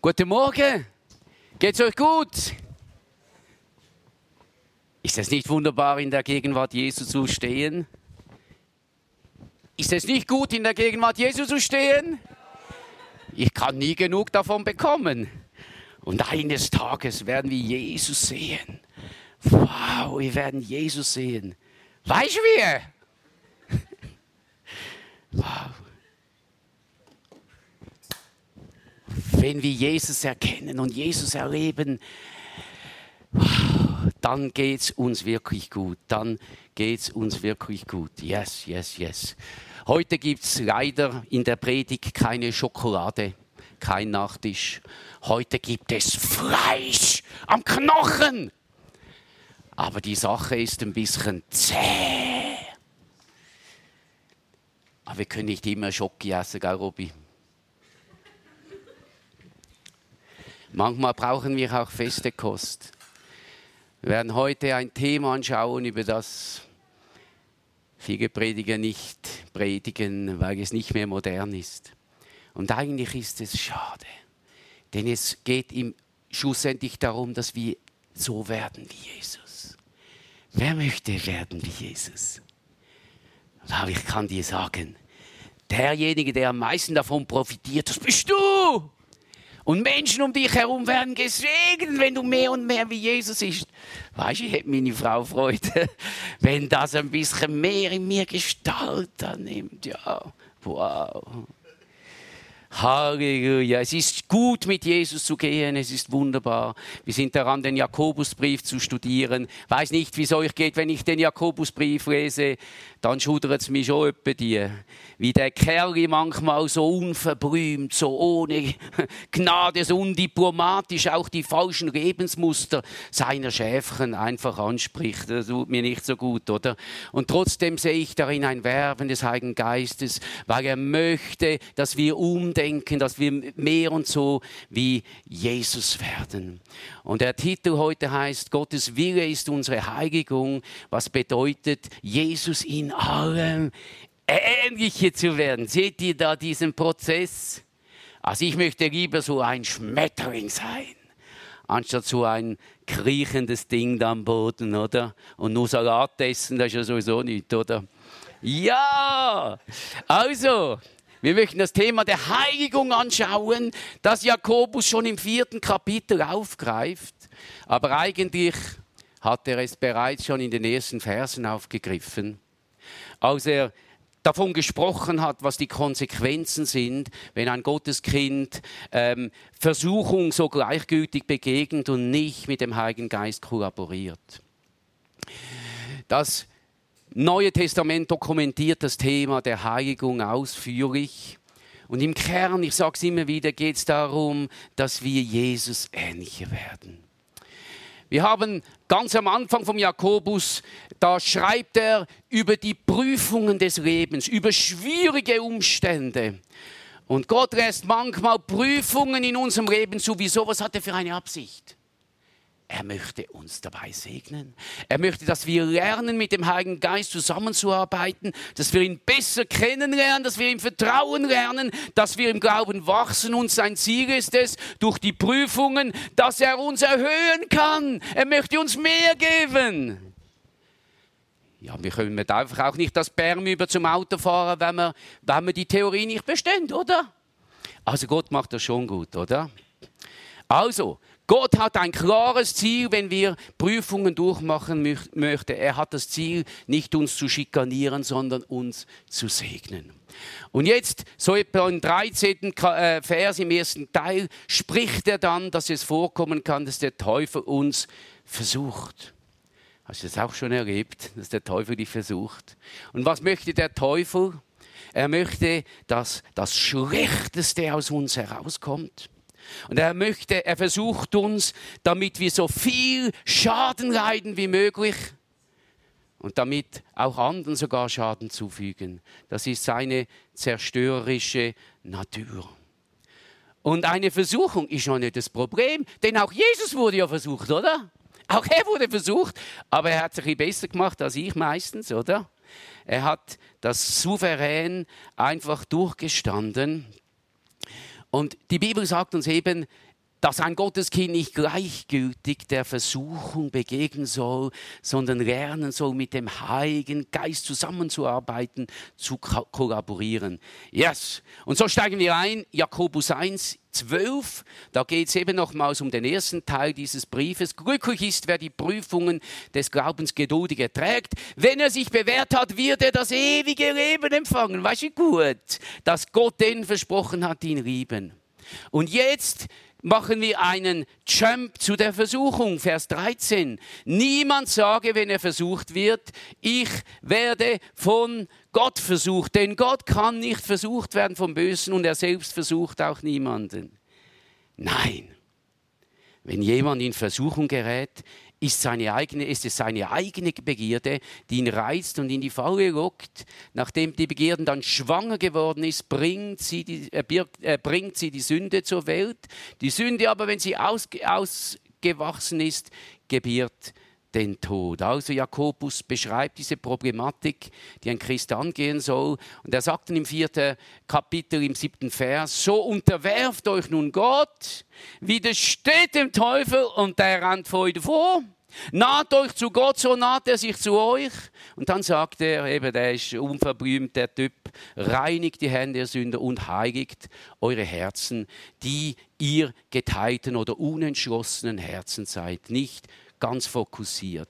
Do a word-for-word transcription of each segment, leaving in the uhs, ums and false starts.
Guten Morgen. Geht's euch gut? Ist es nicht wunderbar, in der Gegenwart Jesu zu stehen? Ist es nicht gut, in der Gegenwart Jesu zu stehen? Ich kann nie genug davon bekommen. Und eines Tages werden wir Jesus sehen. Wow, wir werden Jesus sehen. Weißt du wie? Wow. Wenn wir Jesus erkennen und Jesus erleben, wow, dann geht es uns wirklich gut. Dann geht es uns wirklich gut. Yes, yes, yes. Heute gibt es leider in der Predigt keine Schokolade, kein Nachtisch. Heute gibt es Fleisch am Knochen. Aber die Sache ist ein bisschen zäh. Aber wir können nicht immer Schoki essen, gell, Robby? Manchmal brauchen wir auch feste Kost. Wir werden heute ein Thema anschauen, über das viele Prediger nicht predigen, weil es nicht mehr modern ist. Und eigentlich ist es schade, denn es geht ihm schlussendlich darum, dass wir so werden wie Jesus. Wer möchte werden wie Jesus? Aber ich kann dir sagen, derjenige, der am meisten davon profitiert, das bist du. Und Menschen um dich herum werden gesegnet, wenn du mehr und mehr wie Jesus bist. Weißt du, ich hätte meine Frau Freude, wenn das ein bisschen mehr in mir Gestalt annimmt. Ja, wow. Halleluja. Es ist gut, mit Jesus zu gehen. Es ist wunderbar. Wir sind daran, den Jakobusbrief zu studieren. Ich weiss nicht, wie es euch geht, wenn ich den Jakobusbrief lese. Dann schudert es mich schon etwa die. Wie der Kerl manchmal so unverblümt, so ohne Gnade, so undiplomatisch auch die falschen Lebensmuster seiner Schäfchen einfach anspricht. Das tut mir nicht so gut, oder? Und trotzdem sehe ich darin ein Werben des Heiligen Geistes, weil er möchte, dass wir umdenken, dass wir mehr und so wie Jesus werden. Und der Titel heute heißt, Gottes Wille ist unsere Heiligung, was bedeutet, Jesus in allem ähnlicher zu werden. Seht ihr da diesen Prozess? Also ich möchte lieber so ein Schmetterling sein, anstatt so ein kriechendes Ding da am Boden, oder? Und nur Salat essen, das ist ja sowieso nichts, oder? Ja! Also, wir möchten das Thema der Heiligung anschauen, das Jakobus schon im vierten Kapitel aufgreift. Aber eigentlich hat er es bereits schon in den ersten Versen aufgegriffen, als er davon gesprochen hat, was die Konsequenzen sind, wenn ein Gotteskind ähm, Versuchung so gleichgültig begegnet und nicht mit dem Heiligen Geist kollaboriert. Das Neue Testament dokumentiert das Thema der Heiligung ausführlich. Und im Kern, ich sage es immer wieder, geht es darum, dass wir Jesus ähnlicher werden. Wir haben ganz am Anfang vom Jakobus, da schreibt er über die Prüfungen des Lebens, über schwierige Umstände. Und Gott lässt manchmal Prüfungen in unserem Leben sowieso. Was hat er für eine Absicht? Er möchte uns dabei segnen. Er möchte, dass wir lernen, mit dem Heiligen Geist zusammenzuarbeiten, dass wir ihn besser kennenlernen, dass wir ihm vertrauen lernen, dass wir im Glauben wachsen. Und sein Ziel ist es, durch die Prüfungen, dass er uns erhöhen kann. Er möchte uns mehr geben. Ja, wir können einfach auch nicht das Bärm über zum Auto fahren, wenn wir, wenn wir die Theorie nicht bestehen, oder? Also Gott macht das schon gut, oder? Also, Gott hat ein klares Ziel, wenn wir Prüfungen durchmachen mö- möchten. Er hat das Ziel, nicht uns zu schikanieren, sondern uns zu segnen. Und jetzt, so etwa im dreizehnten Vers im ersten Teil, spricht er dann, dass es vorkommen kann, dass der Teufel uns versucht. Hast du das auch schon erlebt, dass der Teufel dich versucht? Und was möchte der Teufel? Er möchte, dass das Schlechteste aus uns herauskommt. Und er möchte, er versucht uns, damit wir so viel Schaden leiden wie möglich und damit auch anderen sogar Schaden zufügen. Das ist seine zerstörerische Natur. Und eine Versuchung ist noch nicht das Problem, denn auch Jesus wurde ja versucht, oder? Auch er wurde versucht, aber er hat es ein bisschen besser gemacht als ich meistens, oder? Er hat das souverän einfach durchgestanden. Und die Bibel sagt uns eben, dass ein Gotteskind nicht gleichgültig der Versuchung begegnen soll, sondern lernen soll, mit dem Heiligen Geist zusammenzuarbeiten, zu ko- kollaborieren. Yes! Und so steigen wir ein, Jakobus eins, zwölf, da geht es eben nochmals um den ersten Teil dieses Briefes. Glücklich ist, wer die Prüfungen des Glaubens geduldig erträgt. Wenn er sich bewährt hat, wird er das ewige Leben empfangen. Weißt du, gut, dass Gott denen versprochen hat, die ihn lieben. Und jetzt machen wir einen Jump zu der Versuchung, Vers dreizehn. Niemand sage, wenn er versucht wird, ich werde von Gott versucht, denn Gott kann nicht versucht werden vom Bösen und er selbst versucht auch niemanden. Nein, wenn jemand in Versuchung gerät, ist, seine eigene, ist es seine eigene Begierde, die ihn reizt und in die Falle lockt. Nachdem die Begierde dann schwanger geworden ist, bringt sie die, äh, birgt, äh, bringt sie die Sünde zur Welt. Die Sünde aber, wenn sie aus, ausgewachsen ist, gebiert den Tod. Also Jakobus beschreibt diese Problematik, die ein Christ angehen soll. Und er sagt dann im vierten Kapitel, im siebten Vers, so unterwerft euch nun Gott, widersteht dem Teufel und der rennt vor euch vor. Naht euch zu Gott, so naht er sich zu euch. Und dann sagt er, eben, der ist unverblümt, der Typ, reinigt die Hände der Sünder und heiligt eure Herzen, die ihr geteilten oder unentschlossenen Herzen seid, nicht ganz fokussiert.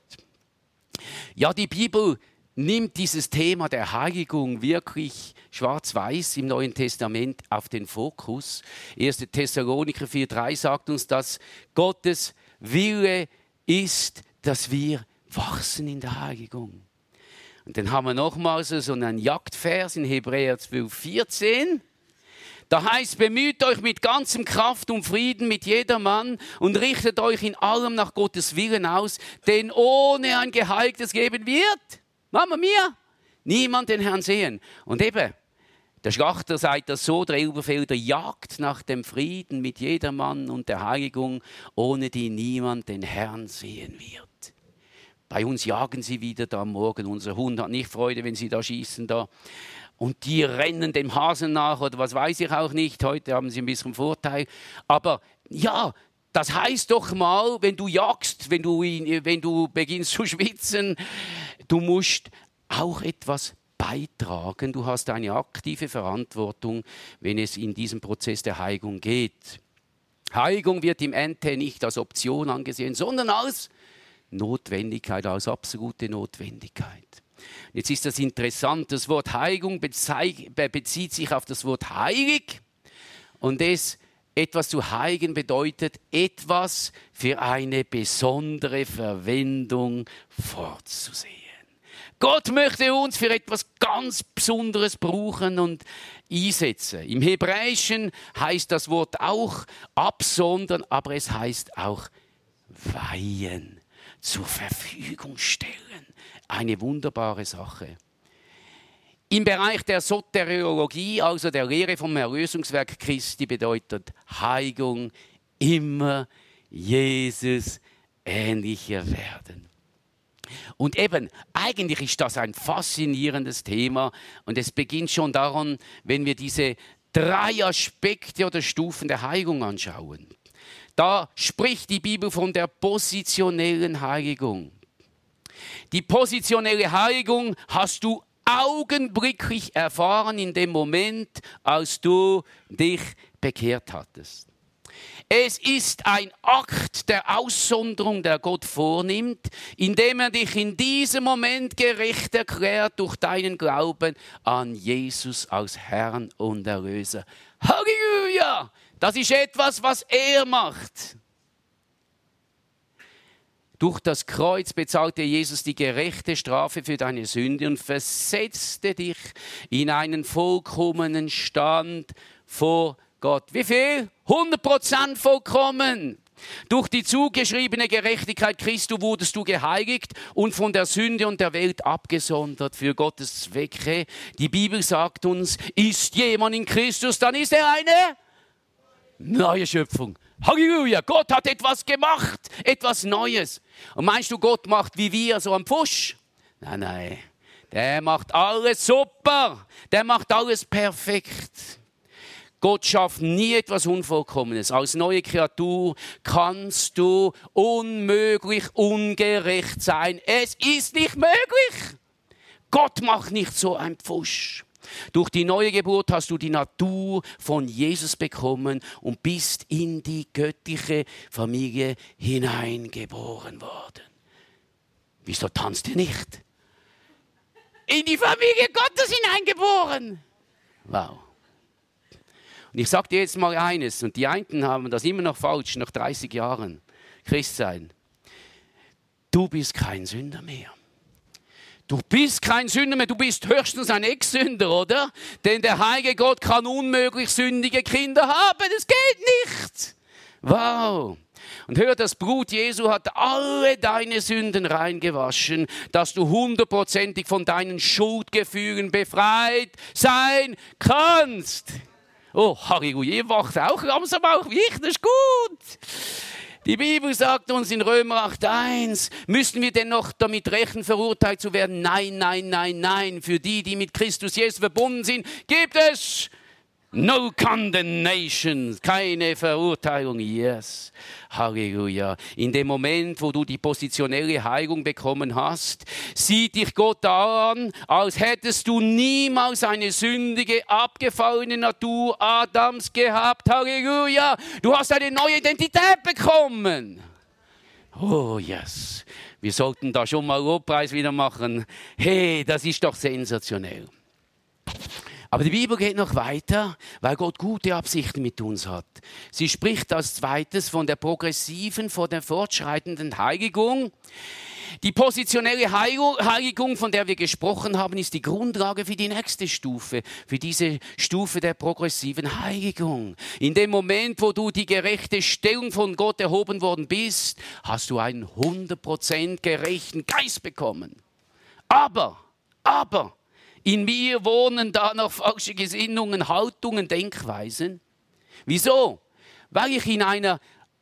Ja, die Bibel nimmt dieses Thema der Heiligung wirklich schwarz-weiß im Neuen Testament auf den Fokus. erster Thessalonicher vier drei sagt uns, dass Gottes Wille ist, dass wir wachsen in der Heiligung. Und dann haben wir nochmals so einen Jagdvers in Hebräer zwölf vierzehn. Da heißt, bemüht euch mit ganzem Kraft um Frieden mit jedermann und richtet euch in allem nach Gottes Willen aus, denn ohne ein geheiltes Leben wird, Mama mia, niemand den Herrn sehen. Und eben, der Schlachter sagt das so, der Elberfelder jagt nach dem Frieden mit jedermann und der Heiligung, ohne die niemand den Herrn sehen wird. Bei uns jagen sie wieder da am Morgen, unser Hund hat nicht Freude, wenn sie da schießen da. Und die rennen dem Hasen nach oder was weiß ich auch nicht. Heute haben sie ein bisschen Vorteil. Aber ja, das heißt doch mal, wenn du jagst, wenn du, wenn du beginnst zu schwitzen, du musst auch etwas beitragen. Du hast eine aktive Verantwortung, wenn es in diesem Prozess der Heiligung geht. Heiligung wird im Ende nicht als Option angesehen, sondern als Notwendigkeit, als absolute Notwendigkeit. Jetzt ist das interessant, das Wort Heiligung bezieht sich auf das Wort heilig und es, etwas zu heiligen bedeutet, etwas für eine besondere Verwendung vorzusehen. Gott möchte uns für etwas ganz Besonderes brauchen und einsetzen. Im Hebräischen heißt das Wort auch absondern, aber es heißt auch weihen, zur Verfügung stellen. Eine wunderbare Sache. Im Bereich der Soteriologie, also der Lehre vom Erlösungswerk Christi, bedeutet Heiligung immer Jesus ähnlicher werden. Und eben, eigentlich ist das ein faszinierendes Thema und es beginnt schon daran, wenn wir diese drei Aspekte oder Stufen der Heiligung anschauen. Da spricht die Bibel von der positionellen Heiligung. Die positionelle Heiligung hast du augenblicklich erfahren in dem Moment, als du dich bekehrt hattest. Es ist ein Akt der Aussonderung, der Gott vornimmt, indem er dich in diesem Moment gerecht erklärt durch deinen Glauben an Jesus als Herrn und Erlöser. Halleluja! Das ist etwas, was er macht. Durch das Kreuz bezahlte Jesus die gerechte Strafe für deine Sünde und versetzte dich in einen vollkommenen Stand vor Gott. Wie viel? hundert Prozent vollkommen. Durch die zugeschriebene Gerechtigkeit Christi wurdest du geheiligt und von der Sünde und der Welt abgesondert für Gottes Zwecke. Die Bibel sagt uns, ist jemand in Christus, dann ist er eine neue Schöpfung. Halleluja, Gott hat etwas gemacht, etwas Neues. Und meinst du, Gott macht wie wir so am Pfusch? Nein, nein, der macht alles super, der macht alles perfekt. Gott schafft nie etwas Unvollkommenes. Als neue Kreatur kannst du unmöglich ungerecht sein. Es ist nicht möglich. Gott macht nicht so einen Pfusch. Durch die neue Geburt hast du die Natur von Jesus bekommen und bist in die göttliche Familie hineingeboren worden. Wieso tanzt ihr nicht? In die Familie Gottes hineingeboren. Wow. Und ich sage dir jetzt mal eines, und die einen haben das immer noch falsch, nach dreißig Jahren Christsein. Du bist kein Sünder mehr. Du bist kein Sünder mehr, du bist höchstens ein Ex-Sünder, oder? Denn der heilige Gott kann unmöglich sündige Kinder haben, das geht nicht. Wow. Und hör, das Blut Jesu hat alle deine Sünden reingewaschen, dass du hundertprozentig von deinen Schuldgefühlen befreit sein kannst. Oh, Halleluja, ihr wacht auch langsam auch wie ich, das ist gut. Die Bibel sagt uns in Römer acht eins, müssen wir denn noch damit rechnen, verurteilt zu werden? Nein, nein, nein, nein. Für die, die mit Christus Jesus verbunden sind, gibt es no condemnation, keine Verurteilung. Yes, Halleluja. In dem Moment, wo du die positionelle Heilung bekommen hast, sieht dich Gott an, als hättest du niemals eine sündige, abgefallene Natur Adams gehabt. Halleluja. Du hast eine neue Identität bekommen. Oh, yes. Wir sollten da schon mal Lobpreis wieder machen. Hey, das ist doch sensationell. Aber die Bibel geht noch weiter, weil Gott gute Absichten mit uns hat. Sie spricht als zweites von der progressiven, von der fortschreitenden Heiligung. Die positionelle Heiligung, von der wir gesprochen haben, ist die Grundlage für die nächste Stufe, für diese Stufe der progressiven Heiligung. In dem Moment, wo du die gerechte Stellung von Gott erhoben worden bist, hast du einen hundert Prozent gerechten Geist bekommen. Aber, aber, in mir wohnen da noch falsche Gesinnungen, Haltungen, Denkweisen. Wieso? Weil ich in einer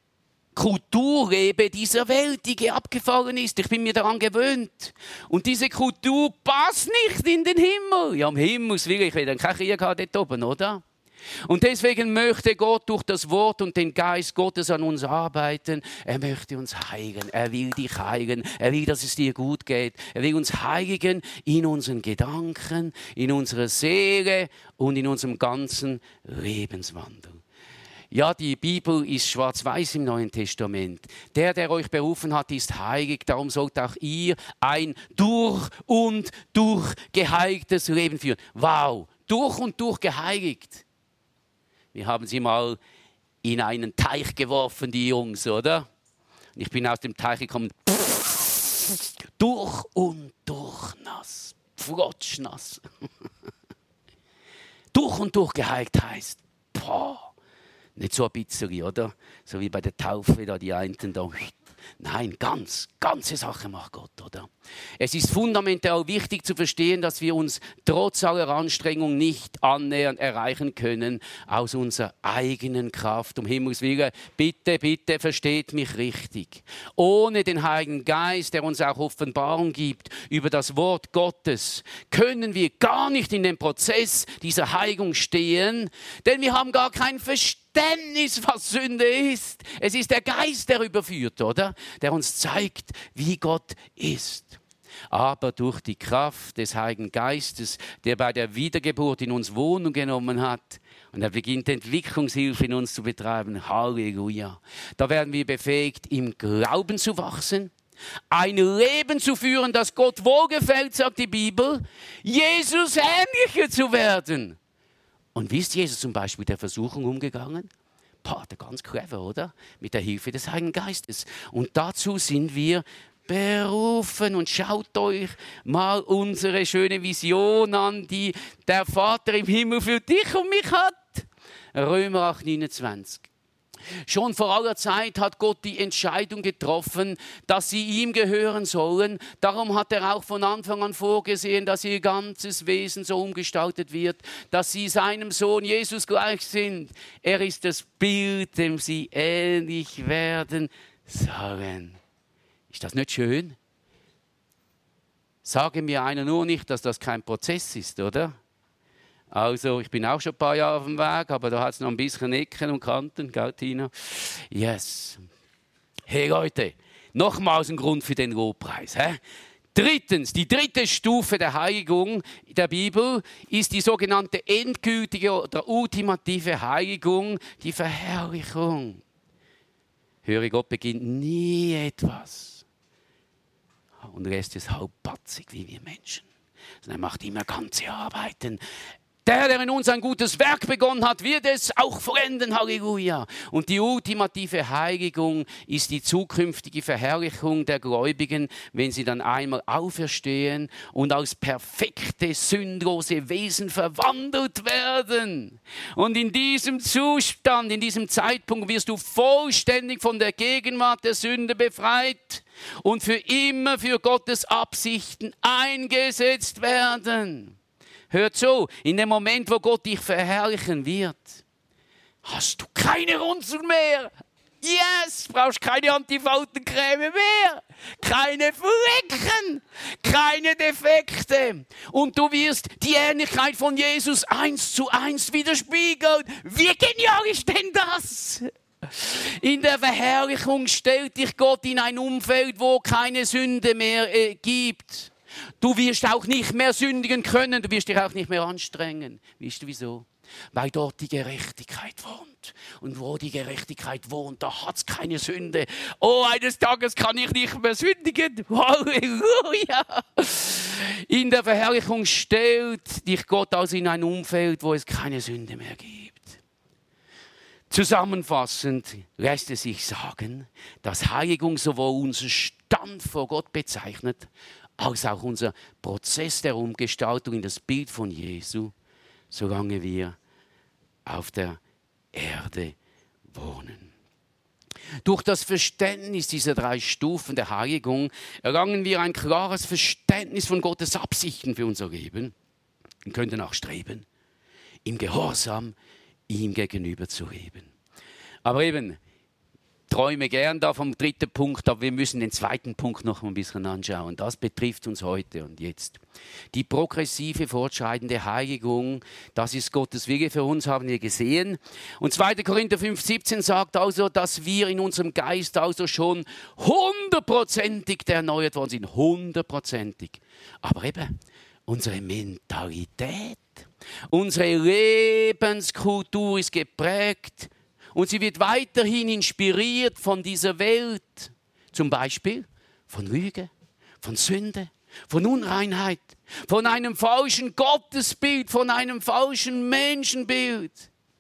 Kultur lebe dieser Welt, die abgefallen ist. Ich bin mir daran gewöhnt. Und diese Kultur passt nicht in den Himmel. Ja, am Himmel will ich wieder keinen Krieg haben dort oben, oder? Und deswegen möchte Gott durch das Wort und den Geist Gottes an uns arbeiten. Er möchte uns heiligen. Er will dich heiligen. Er will, dass es dir gut geht. Er will uns heiligen in unseren Gedanken, in unserer Seele und in unserem ganzen Lebenswandel. Ja, die Bibel ist schwarz-weiß im Neuen Testament. Der, der euch berufen hat, ist heilig. Darum sollt auch ihr ein durch und durch geheiligtes Leben führen. Wow, durch und durch geheiligt. Wir haben sie mal in einen Teich geworfen, die Jungs, oder? Und ich bin aus dem Teich gekommen. Durch und durch nass. Flotschnass. Durch und durch geheiligt heißt, boah, nicht so ein bisschen, oder? So wie bei der Taufe, da die einen da. Nein, ganz, ganze Sache macht Gott, oder? Es ist fundamental wichtig zu verstehen, dass wir uns trotz aller Anstrengung nicht annähernd erreichen können aus unserer eigenen Kraft. Um Himmels Willen, bitte, bitte versteht mich richtig. Ohne den Heiligen Geist, der uns auch Offenbarung gibt über das Wort Gottes, können wir gar nicht in den Prozess dieser Heiligung stehen, denn wir haben gar kein Verständnis, was Sünde ist. Es ist der Geist, der überführt, oder? Der uns zeigt, wie Gott ist. Aber durch die Kraft des Heiligen Geistes, der bei der Wiedergeburt in uns Wohnung genommen hat, und er beginnt Entwicklungshilfe in uns zu betreiben, Halleluja. Da werden wir befähigt, im Glauben zu wachsen, ein Leben zu führen, das Gott wohlgefällt, sagt die Bibel, Jesus ähnlicher zu werden. Und wie ist Jesus zum Beispiel mit der Versuchung umgegangen? Boah, ganz clever, oder? Mit der Hilfe des Heiligen Geistes. Und dazu sind wir berufen. Und schaut euch mal unsere schöne Vision an, die der Vater im Himmel für dich und mich hat. Römer acht neunundzwanzig. Schon vor aller Zeit hat Gott die Entscheidung getroffen, dass sie ihm gehören sollen. Darum hat er auch von Anfang an vorgesehen, dass ihr ganzes Wesen so umgestaltet wird, dass sie seinem Sohn Jesus gleich sind. Er ist das Bild, dem sie ähnlich werden sollen. Ist das nicht schön? Sage mir einer nur nicht, dass das kein Prozess ist, oder? Also, ich bin auch schon ein paar Jahre auf dem Weg, aber da hat es noch ein bisschen Ecken und Kanten, gell, Tina? Yes. Hey Leute, nochmals ein Grund für den Lobpreis. Hä? Drittens, die dritte Stufe der Heiligung der Bibel ist die sogenannte endgültige oder ultimative Heiligung, die Verherrlichung. Höre, Gott beginnt nie etwas und lässt es halbpatzig wie wir Menschen. Er macht immer ganze Arbeiten. Der, der in uns ein gutes Werk begonnen hat, wird es auch vollenden. Halleluja. Und die ultimative Heiligung ist die zukünftige Verherrlichung der Gläubigen, wenn sie dann einmal auferstehen und als perfekte, sündlose Wesen verwandelt werden. Und in diesem Zustand, in diesem Zeitpunkt wirst du vollständig von der Gegenwart der Sünde befreit und für immer für Gottes Absichten eingesetzt werden. Hört so, in dem Moment, wo Gott dich verherrlichen wird, hast du keine Runzeln mehr. Yes, brauchst keine Antifaltencreme mehr, keine Flecken, keine Defekte. Und du wirst die Ähnlichkeit von Jesus eins zu eins widerspiegeln. Wie genial ist denn das? In der Verherrlichung stellt dich Gott in ein Umfeld, wo keine Sünde mehr äh, gibt. Du wirst auch nicht mehr sündigen können, du wirst dich auch nicht mehr anstrengen. Weißt du wieso? Weil dort die Gerechtigkeit wohnt. Und wo die Gerechtigkeit wohnt, da hat es keine Sünde. Oh, eines Tages kann ich nicht mehr sündigen. Halleluja! In der Verherrlichung stellt dich Gott also in ein Umfeld, wo es keine Sünde mehr gibt. Zusammenfassend lässt es sich sagen, dass Heiligung sowohl unseren Stand vor Gott bezeichnet, als auch unser Prozess der Umgestaltung in das Bild von Jesu, solange wir auf der Erde wohnen. Durch das Verständnis dieser drei Stufen der Heiligung erlangen wir ein klares Verständnis von Gottes Absichten für unser Leben und können danach streben, im Gehorsam ihm gegenüber zu leben. Aber eben, träume gern da vom dritten Punkt, aber wir müssen den zweiten Punkt noch ein bisschen anschauen. Das betrifft uns heute und jetzt. Die progressive, fortschreitende Heiligung, das ist Gottes Wille für uns, haben wir gesehen. Und zweiter Korinther fünf siebzehn sagt also, dass wir in unserem Geist also schon hundertprozentig erneuert worden sind. Hundertprozentig. Aber eben, unsere Mentalität, unsere Lebenskultur ist geprägt. Und sie wird weiterhin inspiriert von dieser Welt. Zum Beispiel von Lüge, von Sünde, von Unreinheit, von einem falschen Gottesbild, von einem falschen Menschenbild.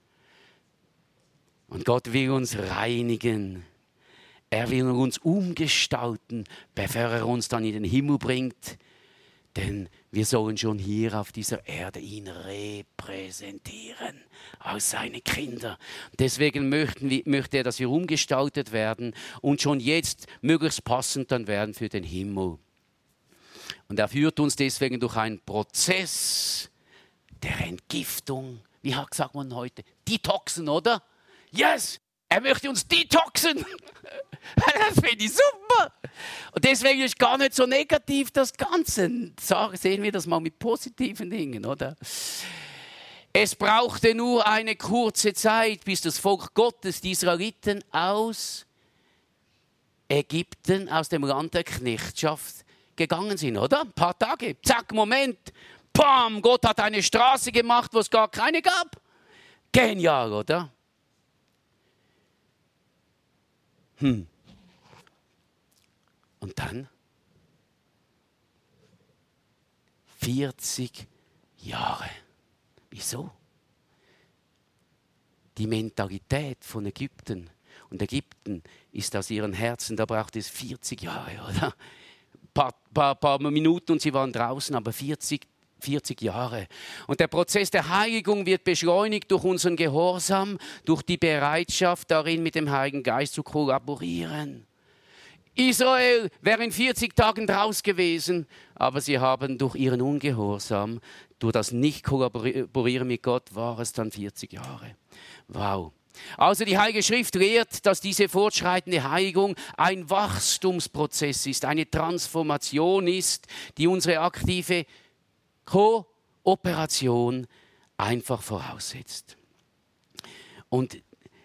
Und Gott will uns reinigen. Er will uns umgestalten, bevor er uns dann in den Himmel bringt. Denn wir sollen schon hier auf dieser Erde ihn repräsentieren als seine Kinder. Deswegen möchten wir, möchte er, dass wir umgestaltet werden und schon jetzt möglichst passend dann werden für den Himmel. Und er führt uns deswegen durch einen Prozess der Entgiftung. Wie sagt man heute? Detoxen, oder? Yes! Er möchte uns detoxen. Das finde ich super. Und deswegen ist gar nicht so negativ das Ganze. Sehen wir das mal mit positiven Dingen, oder? Es brauchte nur eine kurze Zeit, bis das Volk Gottes, die Israeliten aus Ägypten, aus dem Land der Knechtschaft gegangen sind, oder? Ein paar Tage. Zack, Moment. Pam, Gott hat eine Straße gemacht, wo es gar keine gab. Genial, oder? Hm. Und dann vierzig Jahre. Wieso? Die Mentalität von Ägypten. Und Ägypten ist aus ihren Herzen, da braucht es vierzig Jahre, oder? Ein paar, paar, paar Minuten und sie waren draußen, aber vierzig, vierzig Jahre. Und der Prozess der Heiligung wird beschleunigt durch unseren Gehorsam, durch die Bereitschaft darin, mit dem Heiligen Geist zu kollaborieren. Israel wäre in vierzig Tagen draus gewesen, aber sie haben durch ihren Ungehorsam, durch das Nicht-Kollaborieren mit Gott, war es dann vierzig Jahre. Wow. Also die Heilige Schrift lehrt, dass diese fortschreitende Heiligung ein Wachstumsprozess ist, eine Transformation ist, die unsere aktive Kooperation einfach voraussetzt. Und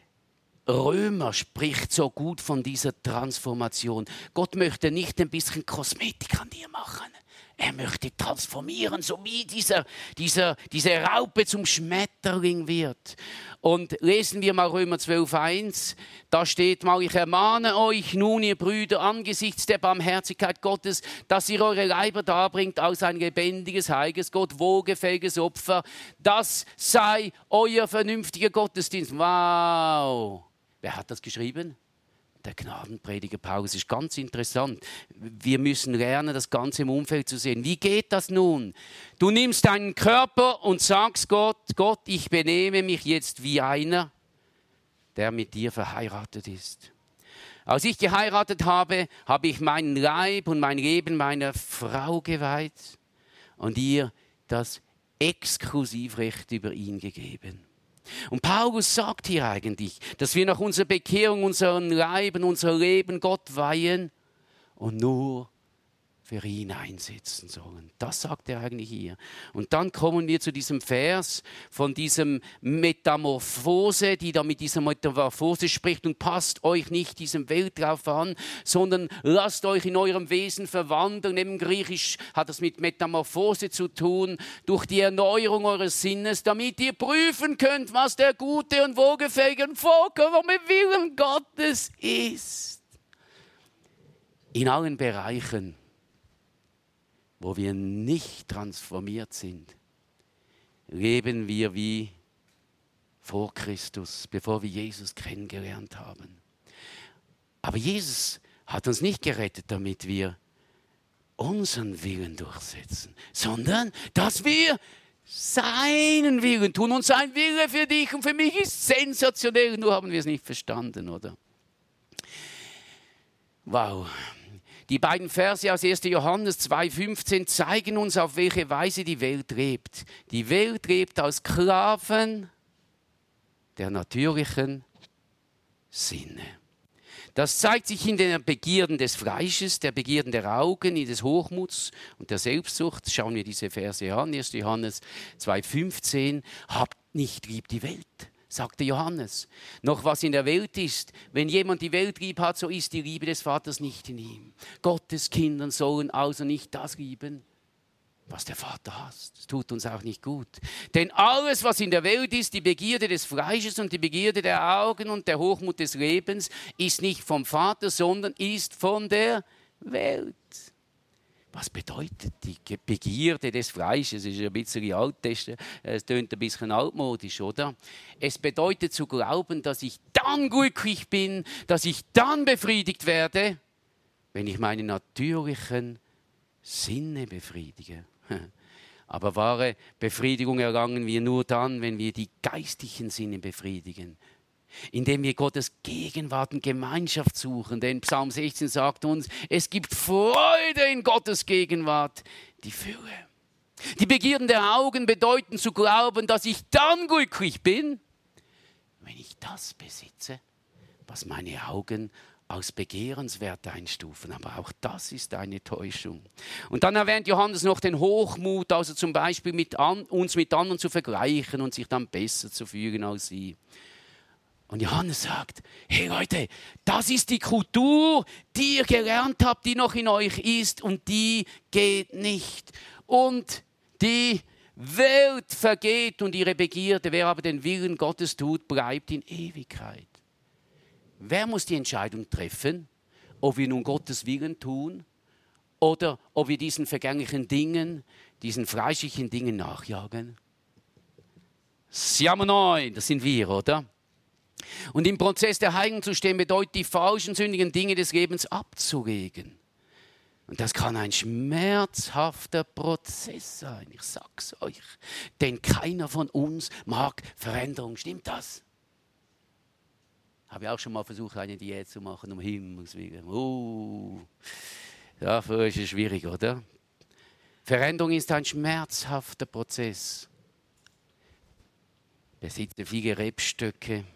Römer spricht so gut von dieser Transformation. Gott möchte nicht ein bisschen Kosmetik an dir machen. Er möchte transformieren, so wie dieser, dieser, diese Raupe zum Schmetterling wird. Und lesen wir mal Römer zwölf eins. Da steht mal, ich ermahne euch nun, ihr Brüder, angesichts der Barmherzigkeit Gottes, dass ihr eure Leiber darbringt als ein lebendiges, heiliges, Gott wohlgefälliges Opfer. Das sei euer vernünftiger Gottesdienst. Wow! Wer hat das geschrieben? Der Gnadenprediger Paulus. Ist ganz interessant. Wir müssen lernen, das Ganze im Umfeld zu sehen. Wie geht das nun? Du nimmst deinen Körper und sagst Gott, Gott, ich benehme mich jetzt wie einer, der mit dir verheiratet ist. Als ich geheiratet habe, habe ich meinen Leib und mein Leben meiner Frau geweiht und ihr das Exklusivrecht über ihn gegeben. Und Paulus sagt hier eigentlich, dass wir nach unserer Bekehrung unseren Leib und unser Leben Gott weihen und nur für ihn einsetzen sollen. Das sagt er eigentlich hier. Und dann kommen wir zu diesem Vers von diesem Metamorphose, die da mit dieser Metamorphose spricht. Und passt euch nicht diesem Weltrauf an, sondern lasst euch in eurem Wesen verwandeln. Im Griechisch hat das mit Metamorphose zu tun, durch die Erneuerung eures Sinnes, damit ihr prüfen könnt, was der gute und wohlgefällige und vollkommene Willen Gottes ist. In allen Bereichen, wo wir nicht transformiert sind, leben wir wie vor Christus, bevor wir Jesus kennengelernt haben. Aber Jesus hat uns nicht gerettet, damit wir unseren Willen durchsetzen, sondern dass wir seinen Willen tun. Und sein Wille für dich und für mich ist sensationell, nur haben wir es nicht verstanden, oder? Wow. Die beiden Verse aus erster Johannes zwei fünfzehn zeigen uns, auf welche Weise die Welt lebt. Die Welt lebt als Sklaven der natürlichen Sinne. Das zeigt sich in den Begierden des Fleisches, der Begierden der Augen, in des Hochmuts und der Selbstsucht. Schauen wir diese Verse an, erster Johannes zwei fünfzehn. Habt nicht lieb die Welt, sagte Johannes. Noch was in der Welt ist, wenn jemand die Welt lieb hat, so ist die Liebe des Vaters nicht in ihm. Gottes Kindern sollen also nicht das lieben, was der Vater hasst. Das tut uns auch nicht gut. Denn alles, was in der Welt ist, die Begierde des Fleisches und die Begierde der Augen und der Hochmut des Lebens, ist nicht vom Vater, sondern ist von der Welt. Was bedeutet die Begierde des Fleisches? Es ist ein bisschen alttestamentlich, es klingt ein bisschen altmodisch, oder? Es bedeutet zu glauben, dass ich dann glücklich bin, dass ich dann befriedigt werde, wenn ich meine natürlichen Sinne befriedige. Aber wahre Befriedigung erlangen wir nur dann, wenn wir die geistlichen Sinne befriedigen. Indem wir Gottes Gegenwart und Gemeinschaft suchen. Denn Psalm sechzehn sagt uns, es gibt Freude in Gottes Gegenwart, die Fülle. Die Begierden der Augen bedeuten zu glauben, dass ich dann glücklich bin, wenn ich das besitze, was meine Augen als begehrenswert einstufen. Aber auch das ist eine Täuschung. Und dann erwähnt Johannes noch den Hochmut, also zum Beispiel mit an, uns mit anderen zu vergleichen und sich dann besser zu fühlen als sie. Und Johannes sagt, hey Leute, das ist die Kultur, die ihr gelernt habt, die noch in euch ist und die geht nicht. Und die Welt vergeht und ihre Begierde, wer aber den Willen Gottes tut, bleibt in Ewigkeit. Wer muss die Entscheidung treffen, ob wir nun Gottes Willen tun oder ob wir diesen vergänglichen Dingen, diesen fleischlichen Dingen nachjagen? Siamo noi, das sind wir, oder? Und im Prozess der Heiligung zu stehen, bedeutet, die falschen, sündigen Dinge des Lebens abzulegen. Und das kann ein schmerzhafter Prozess sein, ich sag's euch. Denn keiner von uns mag Veränderung, stimmt das? Habe ich auch schon mal versucht, eine Diät zu machen, um Himmels Willen. Uh, dafür ist es schwierig, oder? Veränderung ist ein schmerzhafter Prozess. Besitzt viele Rebstöcke.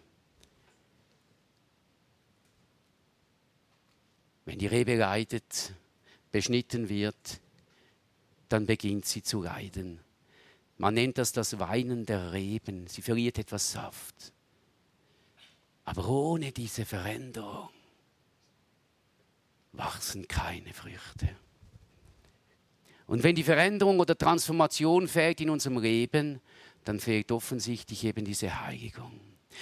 Wenn die Rebe leidet, beschnitten wird, dann beginnt sie zu leiden. Man nennt das das Weinen der Reben. Sie verliert etwas Saft. Aber ohne diese Veränderung wachsen keine Früchte. Und wenn die Veränderung oder Transformation fehlt in unserem Leben, dann fehlt offensichtlich eben diese Heiligung.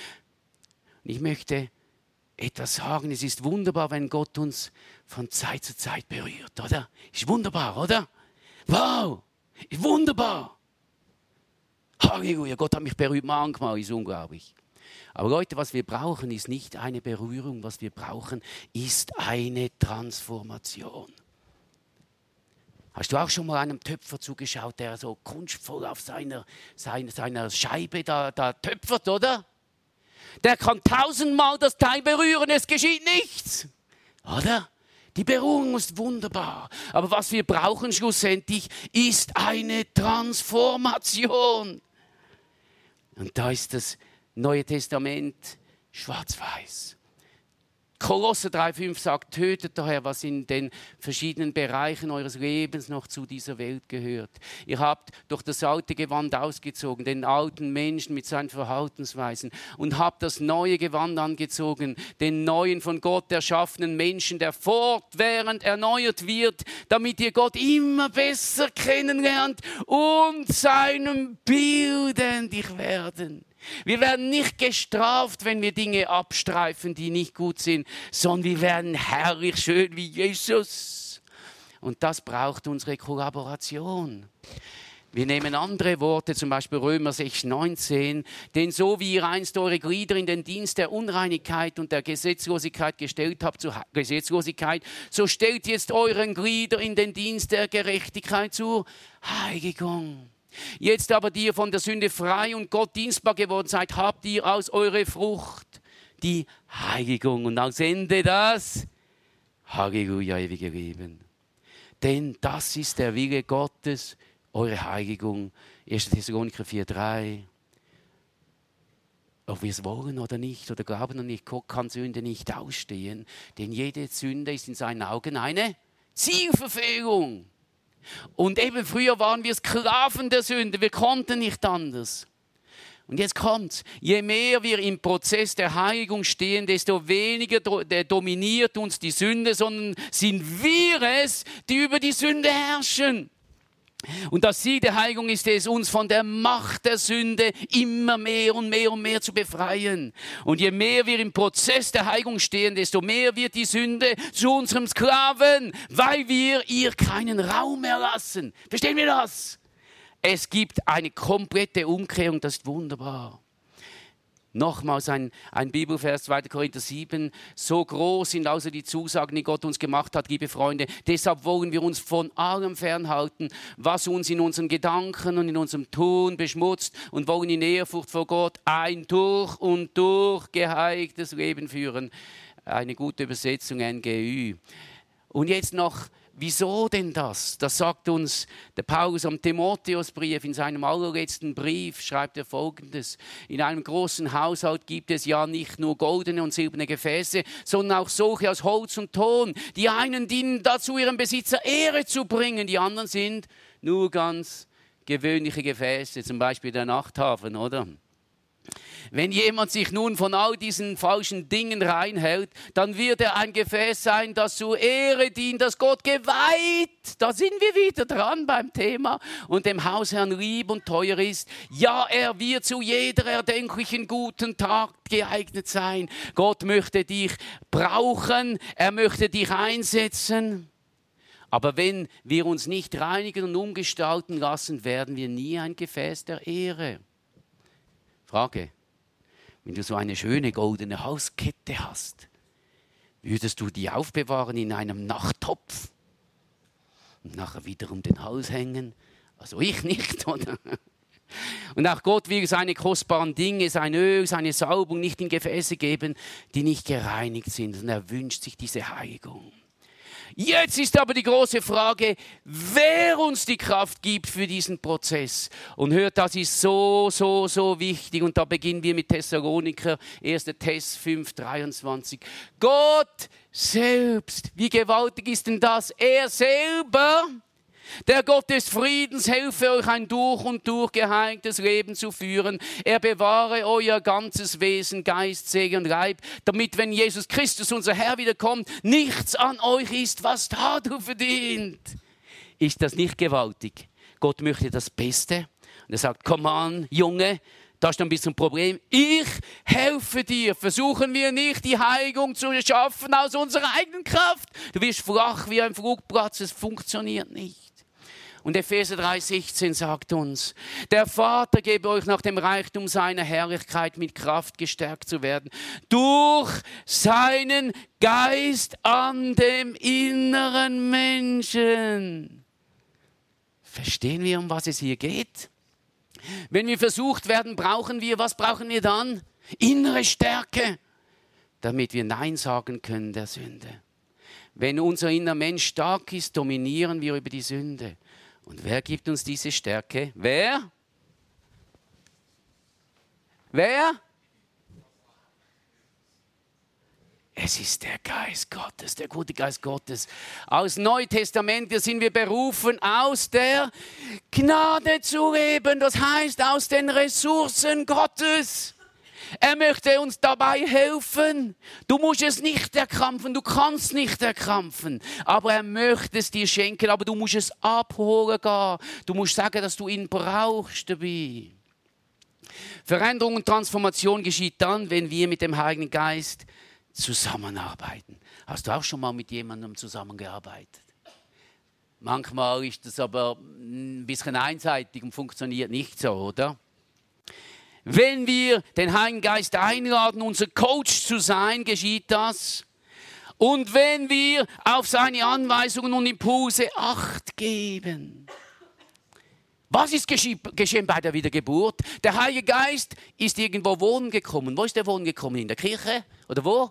Und ich möchte etwas sagen, es ist wunderbar, wenn Gott uns von Zeit zu Zeit berührt, oder? Ist wunderbar, oder? Wow, ist wunderbar. Halleluja, Gott hat mich berührt manchmal, ist unglaublich. Aber Leute, was wir brauchen, ist nicht eine Berührung, was wir brauchen, ist eine Transformation. Hast du auch schon mal einem Töpfer zugeschaut, der so kunstvoll auf seiner, seiner, seiner Scheibe da, da töpfert, oder? Der kann tausendmal das Teil berühren, es geschieht nichts. Oder? Die Berührung ist wunderbar. Aber was wir brauchen schlussendlich, ist eine Transformation. Und da ist das Neue Testament schwarz-weiß. Kolosser drei fünf sagt, tötet daher, was in den verschiedenen Bereichen eures Lebens noch zu dieser Welt gehört. Ihr habt durch das alte Gewand ausgezogen, den alten Menschen mit seinen Verhaltensweisen, und habt das neue Gewand angezogen, den neuen von Gott erschaffenen Menschen, der fortwährend erneuert wird, damit ihr Gott immer besser kennenlernt und seinem Bild ähnlich werden. Wir werden nicht gestraft, wenn wir Dinge abstreifen, die nicht gut sind, sondern wir werden herrlich schön wie Jesus. Und das braucht unsere Kollaboration. Wir nehmen andere Worte, zum Beispiel Römer sechs neunzehn, denn so wie ihr einst eure Glieder in den Dienst der Unreinigkeit und der Gesetzlosigkeit gestellt habt, zur Gesetzlosigkeit, so stellt jetzt euren Glieder in den Dienst der Gerechtigkeit zur Heiligung. Jetzt aber, die ihr von der Sünde frei und Gott dienstbar geworden seid, habt ihr aus eurer Frucht die Heiligung und als Ende das Halleluja, ewige Leben. Denn das ist der Wille Gottes, eure Heiligung. erster Thessalonicher vier drei. Ob wir es wollen oder nicht oder glauben oder nicht, Gott kann Sünde nicht ausstehen, denn jede Sünde ist in seinen Augen eine Zielverfehlung. Und eben früher waren wir Sklaven der Sünde, wir konnten nicht anders. Und jetzt kommt's, je mehr wir im Prozess der Heiligung stehen, desto weniger do, dominiert uns die Sünde, sondern sind wir es, die über die Sünde herrschen. Und das Ziel der Heiligung ist es, uns von der Macht der Sünde immer mehr und mehr und mehr zu befreien. Und je mehr wir im Prozess der Heiligung stehen, desto mehr wird die Sünde zu unserem Sklaven, weil wir ihr keinen Raum mehr lassen. Verstehen wir das? Es gibt eine komplette Umkehrung, das ist wunderbar. Nochmals ein, ein Bibelvers, zweiter Korinther sieben. So groß sind also die Zusagen, die Gott uns gemacht hat, liebe Freunde. Deshalb wollen wir uns von allem fernhalten, was uns in unseren Gedanken und in unserem Tun beschmutzt, und wollen in Ehrfurcht vor Gott ein durch und durch geheiligtes Leben führen. Eine gute Übersetzung, N G Ü. Und jetzt noch, wieso denn das? Das sagt uns der Paulus am Timotheusbrief. In seinem allerletzten Brief schreibt er Folgendes: In einem großen Haushalt gibt es ja nicht nur goldene und silberne Gefäße, sondern auch solche aus Holz und Ton. Die einen dienen dazu, ihrem Besitzer Ehre zu bringen, die anderen sind nur ganz gewöhnliche Gefäße, zum Beispiel der Nachthafen, oder? Wenn jemand sich nun von all diesen falschen Dingen reinhält, dann wird er ein Gefäß sein, das zur Ehre dient, das Gott geweiht. Da sind wir wieder dran beim Thema. Und dem Hausherrn lieb und teuer ist. Ja, er wird zu jeder erdenklichen guten Tat geeignet sein. Gott möchte dich brauchen, er möchte dich einsetzen. Aber wenn wir uns nicht reinigen und umgestalten lassen, werden wir nie ein Gefäß der Ehre. Frage: Wenn du so eine schöne goldene Hauskette hast, würdest du die aufbewahren in einem Nachttopf und nachher wieder um den Hals hängen? Also ich nicht, oder? Und auch Gott will seine kostbaren Dinge, sein Öl, seine Salbung nicht in Gefäße geben, die nicht gereinigt sind. Und er wünscht sich diese Heiligung. Jetzt ist aber die große Frage, wer uns die Kraft gibt für diesen Prozess. Und hört, das ist so, so, so wichtig. Und da beginnen wir mit Thessaloniker, erster Thess fünf dreiundzwanzig. Gott selbst, wie gewaltig ist denn das? Er selber Der Gott des Friedens helfe euch, ein durch und durch geheiligtes Leben zu führen. Er bewahre euer ganzes Wesen, Geist, Seele und Leib, damit, wenn Jesus Christus, unser Herr, wiederkommt, nichts an euch ist, was dadurch verdient. Ist das nicht gewaltig? Gott möchte das Beste. Und er sagt, komm an, Junge, da ist ein bisschen ein Problem. Ich helfe dir. Versuchen wir nicht, die Heiligung zu schaffen aus unserer eigenen Kraft. Du wirst flach wie ein Flugplatz. Es funktioniert nicht. Und Epheser drei sechzehn sagt uns, der Vater gebe euch nach dem Reichtum seiner Herrlichkeit mit Kraft gestärkt zu werden, durch seinen Geist an dem inneren Menschen. Verstehen wir, um was es hier geht? Wenn wir versucht werden, brauchen wir, was brauchen wir dann? Innere Stärke, damit wir Nein sagen können der Sünde. Wenn unser innerer Mensch stark ist, dominieren wir über die Sünde. Und wer gibt uns diese Stärke? Wer? Wer? Es ist der Geist Gottes, der gute Geist Gottes. Aus Neutestament sind wir berufen, aus der Gnade zu leben. Das heißt, aus den Ressourcen Gottes. Er möchte uns dabei helfen. Du musst es nicht erkrampfen, du kannst nicht erkrampfen. Aber er möchte es dir schenken, aber du musst es abholen gehen. Du musst sagen, dass du ihn brauchst dabei. Veränderung und Transformation geschieht dann, wenn wir mit dem Heiligen Geist zusammenarbeiten. Hast du auch schon mal mit jemandem zusammengearbeitet? Manchmal ist das aber ein bisschen einseitig und funktioniert nicht so, oder? Wenn wir den Heiligen Geist einladen, unser Coach zu sein, geschieht das. Und wenn wir auf seine Anweisungen und Impulse Acht geben. Was ist geschehen bei der Wiedergeburt? Der Heilige Geist ist irgendwo wohnen gekommen. Wo ist der wohnen gekommen? In der Kirche? Oder wo?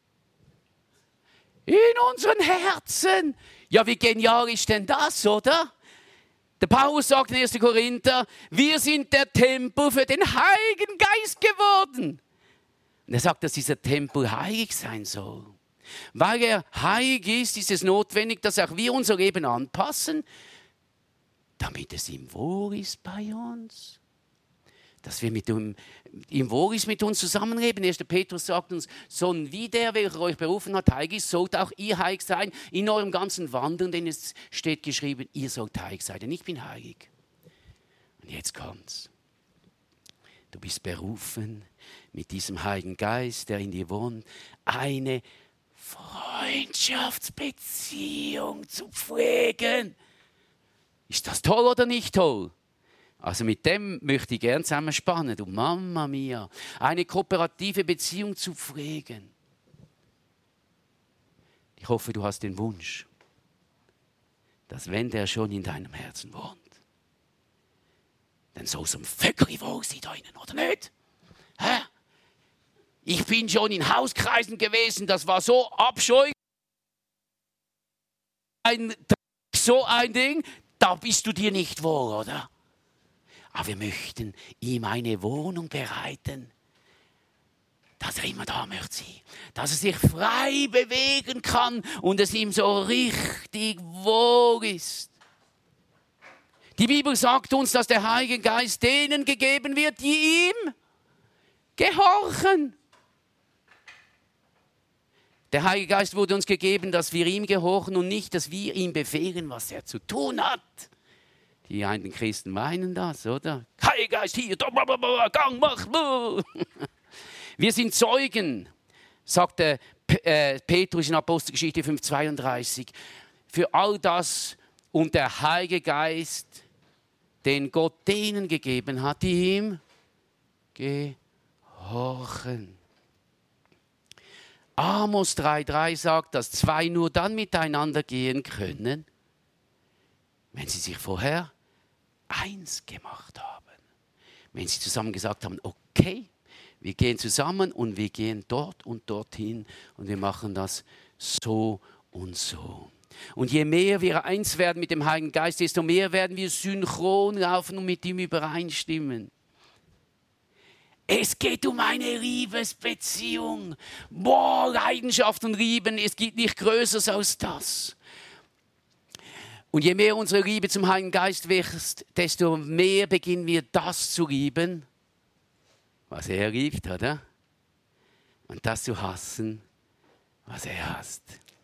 In unseren Herzen. Ja, wie genial ist denn das, oder? Der Paulus sagt in erster Korinther, wir sind der Tempel für den Heiligen Geist geworden. Und er sagt, dass dieser Tempel heilig sein soll. Weil er heilig ist, ist es notwendig, dass auch wir unser Leben anpassen, damit es ihm wohl ist bei uns. Dass wir mit ihm, ihm wohl ist mit uns zusammenleben. erster Petrus sagt uns, so wie der, welcher euch berufen hat, heilig ist, sollt auch ihr heilig sein in eurem ganzen Wandeln, denn es steht geschrieben, ihr sollt heilig sein, denn ich bin heilig. Und jetzt kommt's. Du bist berufen, mit diesem Heiligen Geist, der in dir wohnt, eine Freundschaftsbeziehung zu pflegen. Ist das toll oder nicht toll? Also mit dem möchte ich gern zusammenspannen. Du Mama mia, eine kooperative Beziehung zu pflegen. Ich hoffe, du hast den Wunsch, dass wenn der schon in deinem Herzen wohnt, dann soll es ein Vöckli wohl sein da innen, oder nicht? Hä? Ich bin schon in Hauskreisen gewesen, das war so abscheulich. Ein, so ein Ding, da bist du dir nicht wohl, oder? Aber wir möchten ihm eine Wohnung bereiten, dass er immer da möchte sein, dass er sich frei bewegen kann und es ihm so richtig wohl ist. Die Bibel sagt uns, dass der Heilige Geist denen gegeben wird, die ihm gehorchen. Der Heilige Geist wurde uns gegeben, dass wir ihm gehorchen und nicht, dass wir ihm befehlen, was er zu tun hat. Die einen Christen meinen das, oder? Heiliger Geist, hier, Gang, mach. Wir sind Zeugen, sagte Petrus in Apostelgeschichte fünf zweiunddreißig, für all das und der Heilige Geist, den Gott denen gegeben hat, die ihm gehorchen. Amos drei drei sagt, dass zwei nur dann miteinander gehen können, wenn sie sich vorher eins gemacht haben. Wenn sie zusammen gesagt haben, okay, wir gehen zusammen und wir gehen dort und dorthin und wir machen das so und so. Und je mehr wir eins werden mit dem Heiligen Geist, desto mehr werden wir synchron laufen und mit ihm übereinstimmen. Es geht um eine Liebesbeziehung. Boah, Leidenschaft und Lieben, es gibt nicht Größeres als das. Und je mehr unsere Liebe zum Heiligen Geist wächst, desto mehr beginnen wir das zu lieben, was er liebt, oder? Und das zu hassen, was er hasst.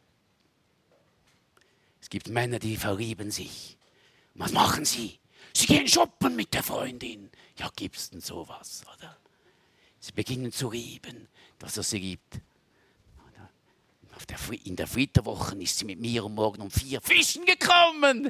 Es gibt Männer, die verlieben sich. Und was machen sie? Sie gehen shoppen mit der Freundin. Ja, gibt's denn sowas, oder? Sie beginnen zu lieben, dass er sie liebt. Auf der, in der Flitterwoche ist sie mit mir um morgen um vier Fischen gekommen.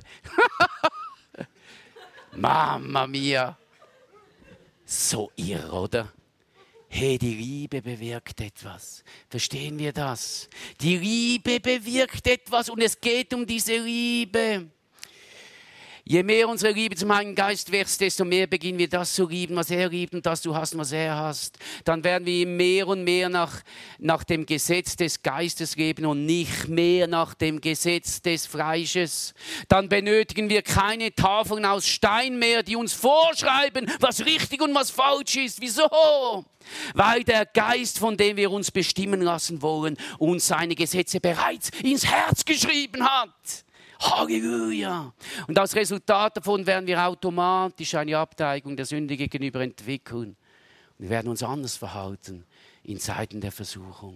Mama mia. So irre, oder? Hey, die Liebe bewirkt etwas. Verstehen wir das? Die Liebe bewirkt etwas und es geht um diese Liebe. Je mehr unsere Liebe zum Heiligen Geist wächst, desto mehr beginnen wir das zu lieben, was er liebt und das zu hassen, was er hasst. Dann werden wir mehr und mehr nach, nach dem Gesetz des Geistes leben und nicht mehr nach dem Gesetz des Fleisches. Dann benötigen wir keine Tafeln aus Stein mehr, die uns vorschreiben, was richtig und was falsch ist. Wieso? Weil der Geist, von dem wir uns bestimmen lassen wollen, uns seine Gesetze bereits ins Herz geschrieben hat. Halleluja! Und als Resultat davon werden wir automatisch eine Abneigung der Sünde gegenüber entwickeln. Wir werden uns anders verhalten in Zeiten der Versuchung.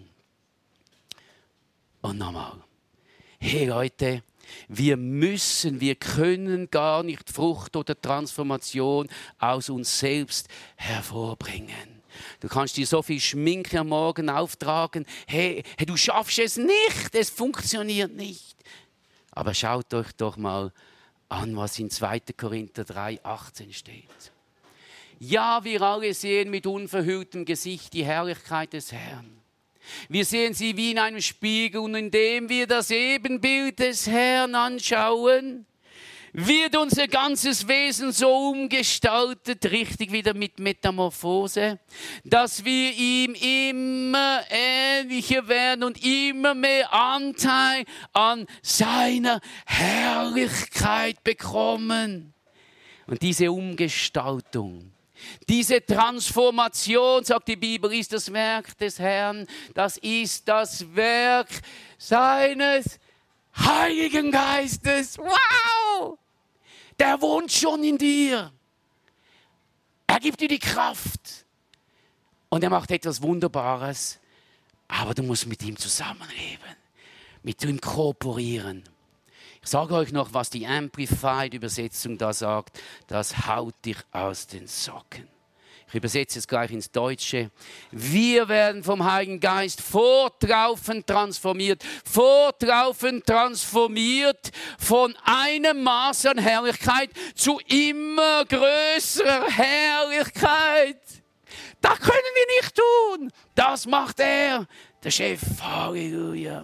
Und nochmal. Hey Leute, wir müssen, wir können gar nicht Frucht oder Transformation aus uns selbst hervorbringen. Du kannst dir so viel Schminke am Morgen auftragen. Hey, hey, du schaffst es nicht, es funktioniert nicht. Aber schaut euch doch mal an, was in zweiter Korinther drei achtzehn steht. Ja, wir alle sehen mit unverhülltem Gesicht die Herrlichkeit des Herrn. Wir sehen sie wie in einem Spiegel und indem wir das Ebenbild des Herrn anschauen, wird unser ganzes Wesen so umgestaltet, richtig wieder mit Metamorphose, dass wir ihm immer ähnlicher werden und immer mehr Anteil an seiner Herrlichkeit bekommen. Und diese Umgestaltung, diese Transformation, sagt die Bibel, ist das Werk des Herrn, das ist das Werk seines Heiligen Geistes. Wow! Der wohnt schon in dir. Er gibt dir die Kraft. Und er macht etwas Wunderbares. Aber du musst mit ihm zusammenleben. Mit ihm kooperieren. Ich sage euch noch, was die Amplified-Übersetzung da sagt. Das haut dich aus den Socken. Ich übersetze es gleich ins Deutsche. Wir werden vom Heiligen Geist fortlaufend transformiert. Fortlaufend transformiert von einem Maß an Herrlichkeit zu immer größerer Herrlichkeit. Das können wir nicht tun. Das macht er, der Chef. Halleluja.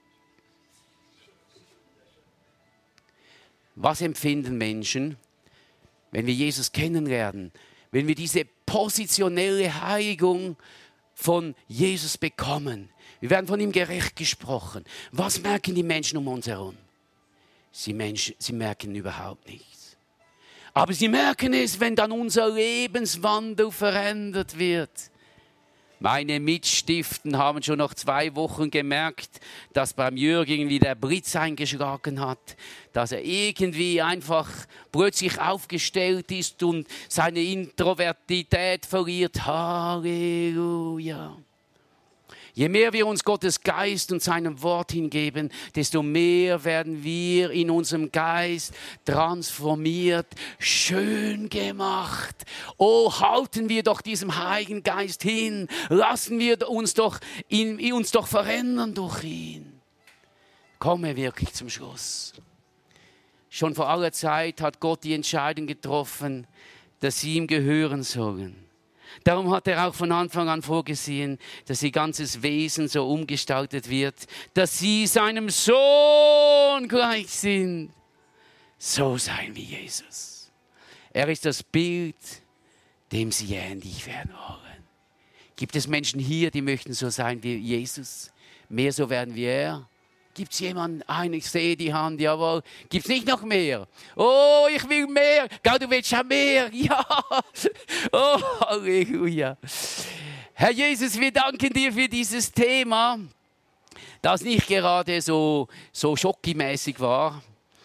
Was empfinden Menschen, wenn wir Jesus kennenlernen? Wenn wir diese positionelle Heiligung von Jesus bekommen. Wir werden von ihm gerecht gesprochen. Was merken die Menschen um uns herum? Sie, Menschen, sie merken überhaupt nichts. Aber sie merken es, wenn dann unser Lebenswandel verändert wird. Meine Mitstiften haben schon nach zwei Wochen gemerkt, dass beim Jürgen irgendwie der Blitz eingeschlagen hat, dass er irgendwie einfach plötzlich aufgestellt ist und seine Introvertität verliert. Halleluja! Je mehr wir uns Gottes Geist und seinem Wort hingeben, desto mehr werden wir in unserem Geist transformiert, schön gemacht. Oh, halten wir doch diesem Heiligen Geist hin. Lassen wir uns doch, ihn, uns doch verändern durch ihn. Komme wirklich zum Schluss. Schon vor aller Zeit hat Gott die Entscheidung getroffen, dass sie ihm gehören sollen. Darum hat er auch von Anfang an vorgesehen, dass ihr ganzes Wesen so umgestaltet wird, dass sie seinem Sohn gleich sind. So sein wie Jesus. Er ist das Bild, dem sie ähnlich werden wollen. Gibt es Menschen hier, die möchten so sein wie Jesus? Mehr so werden wie er? Gibt es jemanden? Ein, ich sehe die Hand, jawohl. Gibt es nicht noch mehr? Oh, ich will mehr. Gell, du willst ja mehr. Ja. Oh, Halleluja. Herr Jesus, wir danken dir für dieses Thema, das nicht gerade so, so schockimäßig war,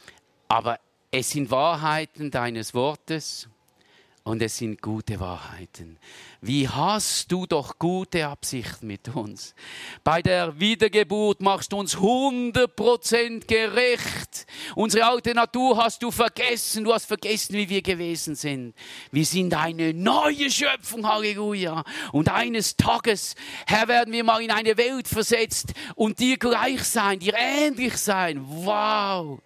Aber es sind Wahrheiten deines Wortes und es sind gute Wahrheiten. Wie hast du doch gute Absichten mit uns. Bei der Wiedergeburt machst du uns hundert Prozent gerecht. Unsere alte Natur hast du vergessen. Du hast vergessen, wie wir gewesen sind. Wir sind eine neue Schöpfung, Halleluja. Und eines Tages, Herr, werden wir mal in eine Welt versetzt und dir gleich sein, dir ähnlich sein. Wow!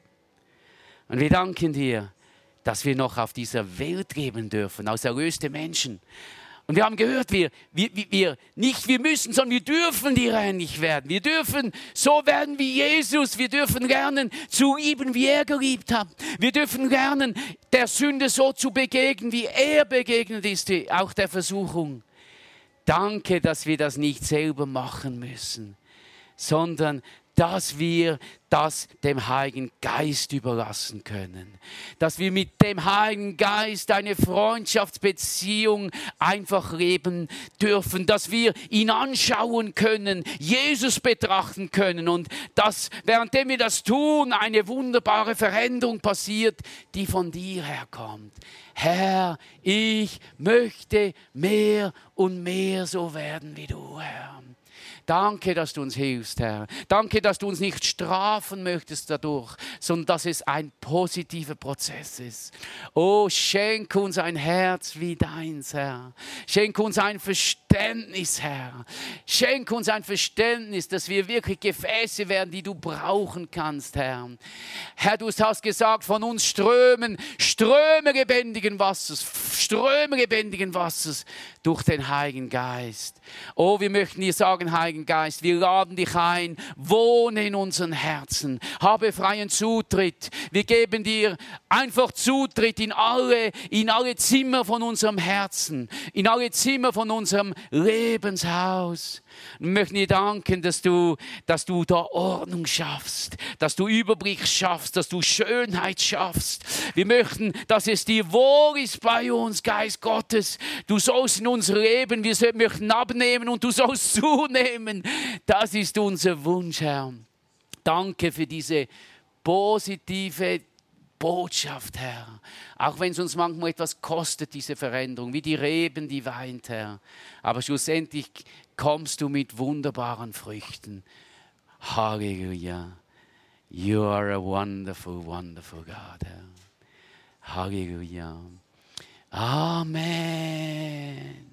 Und wir danken dir, dass wir noch auf dieser Welt leben dürfen, als erlöste Menschen. Und wir haben gehört, wir, wir, wir nicht wir müssen, sondern wir dürfen dir ähnlich werden. Wir dürfen so werden wie Jesus. Wir dürfen lernen zu lieben, wie er geliebt hat. Wir dürfen lernen, der Sünde so zu begegnen, wie er begegnet ist, auch der Versuchung. Danke, dass wir das nicht selber machen müssen, sondern dass wir das dem Heiligen Geist überlassen können. Dass wir mit dem Heiligen Geist eine Freundschaftsbeziehung einfach leben dürfen. Dass wir ihn anschauen können, Jesus betrachten können. Und dass, währenddem wir das tun, eine wunderbare Veränderung passiert, die von dir herkommt. Herr, ich möchte mehr und mehr so werden wie du, Herr. Danke, dass du uns hilfst, Herr. Danke, dass du uns nicht strafen möchtest dadurch, sondern dass es ein positiver Prozess ist. Oh, schenk uns ein Herz wie deins, Herr. Schenk uns ein Verständnis, Herr. Schenk uns ein Verständnis, dass wir wirklich Gefäße werden, die du brauchen kannst, Herr. Herr, du hast gesagt, von uns strömen Ströme lebendigen Wassers, Ströme lebendigen Wassers durch den Heiligen Geist. Oh, wir möchten dir sagen, Heiligen Geist, wir laden dich ein, wohne in unseren Herzen, habe freien Zutritt. Wir geben dir einfach Zutritt in alle, in alle Zimmer von unserem Herzen, in alle Zimmer von unserem Lebenshaus. Wir möchten dir danken, dass du, dass du da Ordnung schaffst, dass du Überblick schaffst, dass du Schönheit schaffst. Wir möchten, dass es dir wohl ist bei uns, Geist Gottes. Du sollst in unser Leben, wir möchten abnehmen und du sollst zunehmen. Das ist unser Wunsch, Herr. Danke für diese positive Botschaft, Herr. Auch wenn es uns manchmal etwas kostet, diese Veränderung, wie die Reben, die weint, Herr. Aber schlussendlich kommst du mit wunderbaren Früchten. Halleluja. You are a wonderful, wonderful God, Herr. Halleluja. Amen.